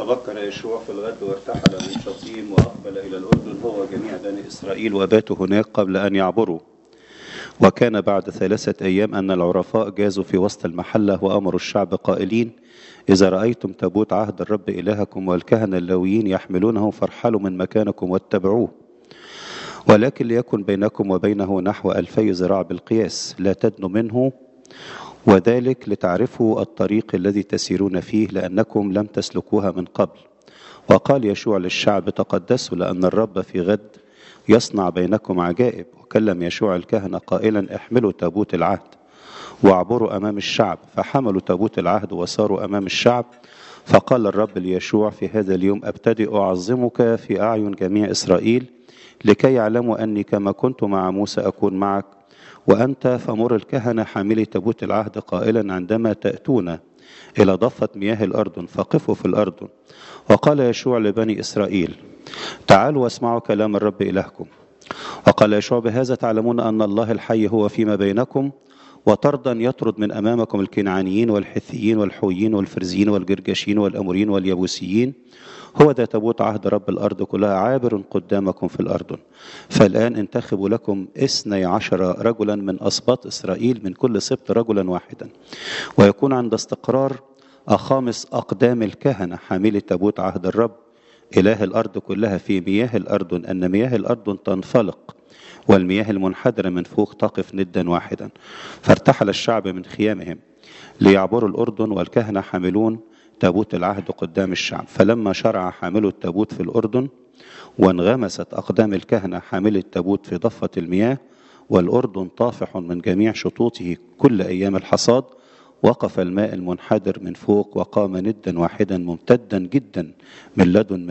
تبكر يشوع في الغد وارتحل من شطيم وأقبل إلى الأردن هو وجميع بني إسرائيل وباتوا هناك قبل أن يعبروا. وكان بعد 3 أيام أن العرفاء جازوا في وسط المحلة وأمروا الشعب قائلين: إذا رأيتم تابوت عهد الرب إلهكم والكهنة اللويين يحملونه فارحلوا من مكانكم واتبعوه، ولكن ليكن بينكم وبينه نحو 2000 ذراع بالقياس، لا تدنوا منه، وذلك لتعرفوا الطريق الذي تسيرون فيه لأنكم لم تسلكوها من قبل. وقال يشوع للشعب: تقدسوا لأن الرب في غد يصنع بينكم عجائب. وكلم يشوع الكهنة قائلا: احملوا تابوت العهد واعبروا أمام الشعب. فحملوا تابوت العهد وساروا أمام الشعب. فقال الرب ليشوع: في هذا اليوم أبتدئ أعظمك في أعين جميع إسرائيل، لكي يعلموا أني كما كنت مع موسى أكون معك. وأنت فمر الكهنة حاملي تابوت العهد قائلا: عندما تأتون إلى ضفة مياه الأردن فقفوا في الأردن. وقال يشوع لبني إسرائيل: تعالوا واسمعوا كلام الرب إلهكم. وقال يشوع: بهذا تعلمون أن الله الحي هو فيما بينكم، وطردا يطرد من أمامكم الكنعانيين والحثيين والحويين والفرزيين والجرجشين والأموريين واليبوسيين. هو ذا تابوت عهد رب الأرض كلها عابر قدامكم في الأردن. فالآن انتخبوا لكم 12 رجلا من أسباط إسرائيل، من كل سبط رجلا واحدا، ويكون عند استقرار أخامس أقدام الكهنة حاملي تابوت عهد الرب إله الأرض كلها في مياه الأردن، أن مياه الأردن تنفلق والمياه المنحدرة من فوق تقف ندا واحدا. فارتحل الشعب من خيامهم ليعبروا الأردن، والكهنة حاملون تابوت العهد قدام الشعب. فلما شرع حاملوا التابوت في الأردن وانغمست أقدام الكهنة حامل التابوت في ضفة المياه، والأردن طافح من جميع شطوطه كل أيام الحصاد، وقف الماء المنحدر من فوق وقام ندا واحدا ممتدا جدا من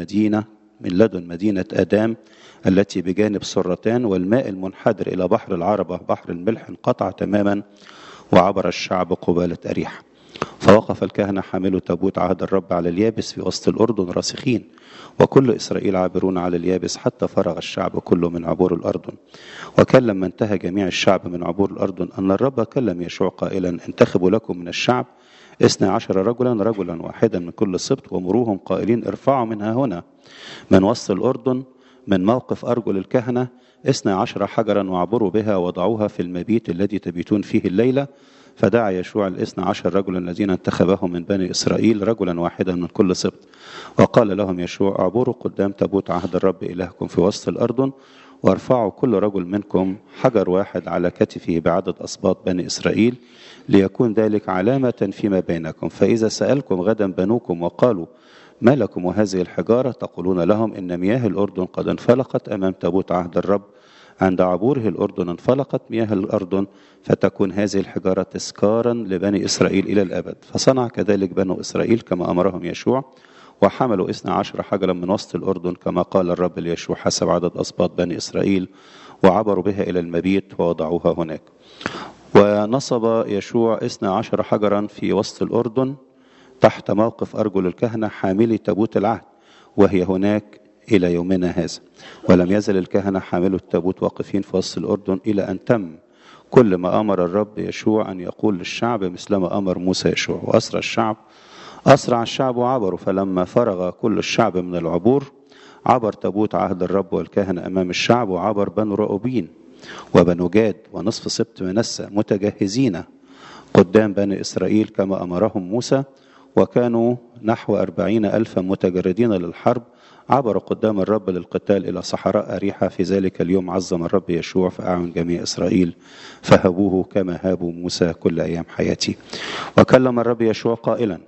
لدن مدينة آدام التي بجانب سرتان، والماء المنحدر إلى بحر العربة بحر الملح انقطع تماما، وعبر الشعب قبالة أريحة. فوقف الكهنة حاملوا تابوت عهد الرب على اليابس في وسط الأردن راسخين، وكل إسرائيل عابرون على اليابس حتى فرغ الشعب كله من عبور الأردن. وكان لما انتهى جميع الشعب من عبور الأردن أن الرب كلم يشوع قائلا: انتخبوا لكم من الشعب 12 رجلا، رجلا واحدا من كل سبط، ومروهم قائلين: ارفعوا منها هنا من وسط الأردن من موقف أرجل الكهنة 12 حجرا واعبروا بها وضعوها في المبيت الذي تبيتون فيه الليلة. فدعا يشوع 12 رجلا الذين انتخبهم من بني إسرائيل، رجلا واحدا من كل سبط، وقال لهم يشوع: اعبروا قدام تابوت عهد الرب إلهكم في وسط الأردن، وارفعوا كل رجل منكم حجر واحد على كتفه بعدد أسباط بني إسرائيل، ليكون ذلك علامة فيما بينكم. فإذا سألكم غدا بنوكم وقالوا: ما لكم وهذه الحجارة؟ تقولون لهم: إن مياه الأردن قد انفلقت أمام تابوت عهد الرب، عند عبوره الأردن انفلقت مياه الأردن، فتكون هذه الحجارة تذكارا لبني إسرائيل إلى الأبد. فصنع كذلك بنو إسرائيل كما أمرهم يشوع، وحملوا 12 حجرا من وسط الأردن كما قال الرب ليشوع حسب عدد أسباط بني إسرائيل، وعبروا بها إلى المبيت ووضعوها هناك. ونصب يشوع 12 حجرا في وسط الأردن تحت موقف أرجل الكهنة حاملي تابوت العهد، وهي هناك إلى يومنا هذا. ولم يزل الكهنة حاملوا التابوت واقفين في وسط الأردن إلى أن تم كل ما أمر الرب يشوع أن يقول للشعب، مثلما أمر موسى يشوع. أسرع الشعب وعبروا. فلما فرغ كل الشعب من العبور عبر تابوت عهد الرب والكهنة أمام الشعب، وعبر بنو رؤوبين وبنو جاد ونصف سبط منسى متجهزين قدام بني إسرائيل كما أمرهم موسى، وكانوا نحو 40,000 متجردين للحرب. عبروا قدام الرب للقتال إلى صحراء أريحة. في ذلك اليوم عظم الرب يشوع في أعين جميع إسرائيل، فهبوه كما هابوا موسى كل أيام حياته. وكلم الرب يشوع قائلا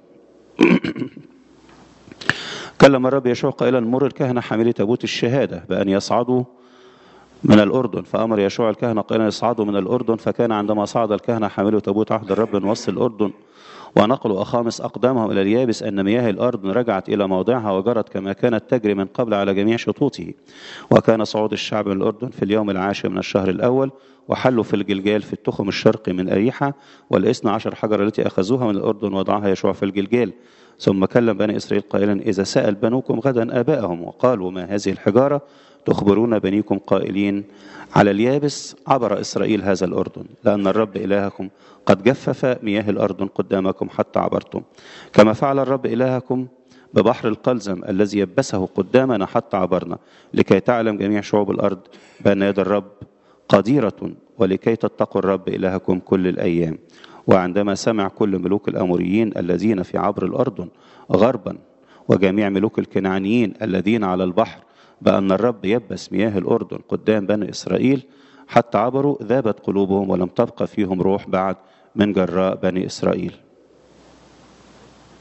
مر الكهنة حاملي تابوت الشهادة بأن يصعدوا من الأردن. فأمر يشوع الكهنة قائلا: يصعدوا من الأردن. فكان عندما صعد الكهنة حاملوا تابوت عهد الرب من وسط الأردن ونقلوا أخامس أقدامهم إلى اليابس، أن مياه الأردن رجعت إلى موضعها وجرت كما كانت تجري من قبل على جميع شطوطه. وكان صعود الشعب من الأردن في اليوم 10 من الشهر الأول، وحلوا في الجلجال في التخم الشرقي من أريحة، 12 حجر التي أخذوها من الأردن وضعها يشوع في الجلجال. ثم كلم بني إسرائيل قائلا: إذا سأل بنوكم غدا آبائهم وقالوا: ما هذه الحجارة؟ تخبرون بنيكم قائلين: على اليابس عبر إسرائيل هذا الأردن، لأن الرب إلهكم قد جفف مياه الأردن قدامكم حتى عبرتم، كما فعل الرب إلهكم ببحر القلزم الذي يبسه قدامنا حتى عبرنا، لكي تعلم جميع شعوب الأرض بأن يد الرب قديرة، ولكي تتقوا الرب إلهكم كل الأيام. وعندما سمع كل ملوك الأموريين الذين في عبر الأردن غربا، وجميع ملوك الكنعانيين الذين على البحر، بأن الرب يبس مياه الأردن قدام بني إسرائيل حتى عبروا، ذابت قلوبهم ولم تبقى فيهم روح بعد من جراء بني إسرائيل.